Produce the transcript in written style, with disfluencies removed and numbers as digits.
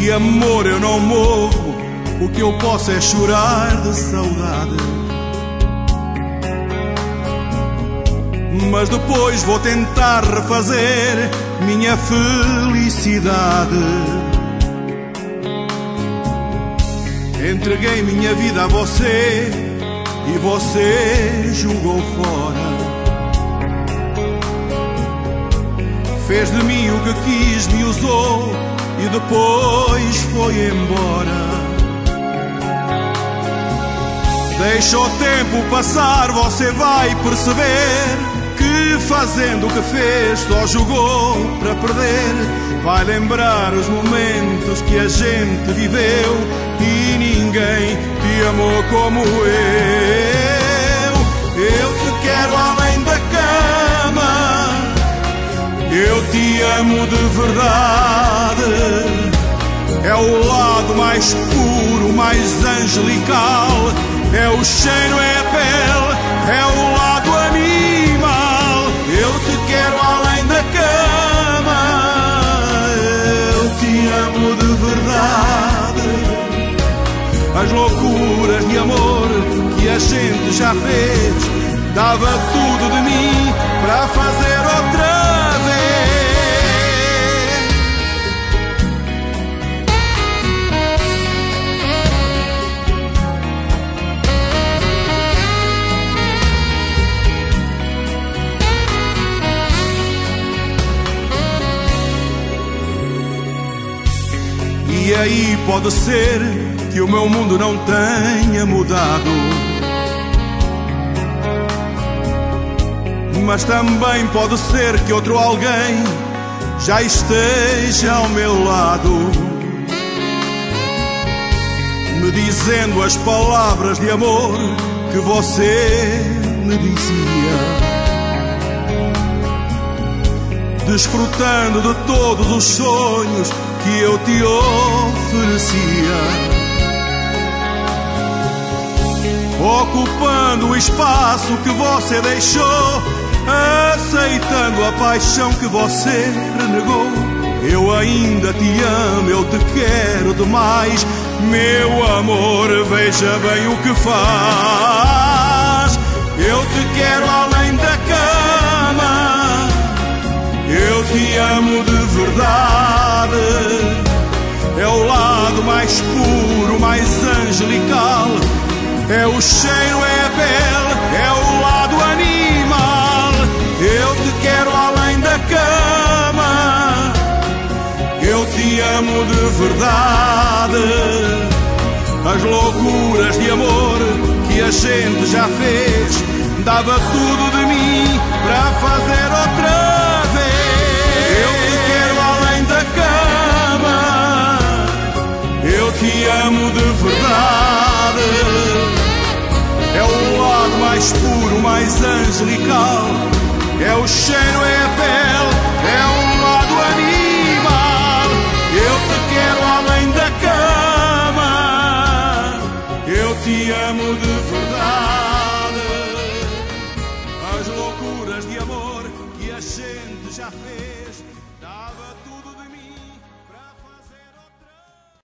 De amor eu não morro, o que eu posso é chorar de saudade. Mas depois vou tentar refazer minha felicidade. Entreguei minha vida a você e você jogou fora. Fez de mim o que quis, me usou e depois foi embora. Deixa o tempo passar, você vai perceber que fazendo o que fez só jogou para perder. Vai lembrar os momentos que a gente viveu e ninguém te amou como eu. Eu te quero além da cama, eu te amo de verdade. É o lado mais puro, mais angelical. É o cheiro, é a pele, é o lado animal. Eu te quero além da cama, eu te amo de verdade. As loucuras de amor que a gente já fez, dava tudo de mim para fazer outra vez. E aí pode ser que o meu mundo não tenha mudado, mas também pode ser que outro alguém já esteja ao meu lado, me dizendo as palavras de amor que você me dizia, desfrutando de todos os sonhos que eu te oferecia, ocupando o espaço que você deixou, aceitando a paixão que você renegou. Eu ainda te amo, eu te quero demais, meu amor, veja bem o que faz. Eu te quero além da cama, eu te amo de verdade. É o lado mais puro, mais angelical. É o cheiro, é a pele, é o lado animal. Eu te quero além da cama, eu te amo de verdade. As loucuras de amor que a gente já fez, dava tudo de mim para fazer outra vez. Eu te quero além da cama, eu te amo de verdade. É o lado mais puro, mais angelical. É o cheiro, é a pele, é o lado animal. Eu te quero além da cama, eu te amo de verdade. As loucuras de amor que a gente já fez,